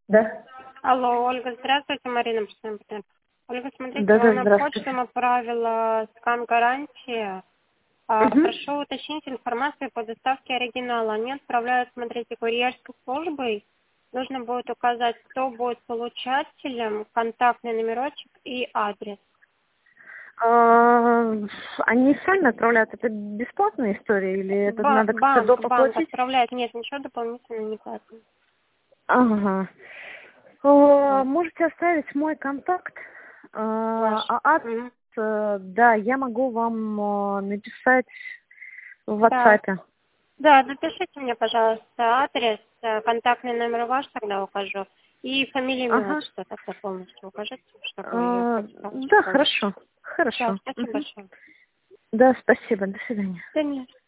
Да. Алло, Ольга, здравствуйте, Марина Пшемпер. Ольга, смотрите, Да, вам на здравствуйте. почту направила скан-гарантии. Прошу уточнить информацию по доставке оригинала. Они отправляют, смотрите, курьерской службой. Нужно будет указать, кто будет получателем, контактный номерочек и адрес. Они сами отправляют? Это бесплатная история или это надо как-то Банк допоплатить? отправляет. Нет, ничего дополнительно не платно. Ага. Можете оставить мой контакт, Ваш. адрес, да, я могу вам написать в Да. WhatsApp. Да, напишите мне, пожалуйста, адрес, контактный номер ваш тогда укажу. И фамилию, имя, Ага. отчество тогда полностью укажите, чтобы я Да, хорошо. Да, Хорошо. спасибо большое. Да, спасибо. До свидания. Да нет.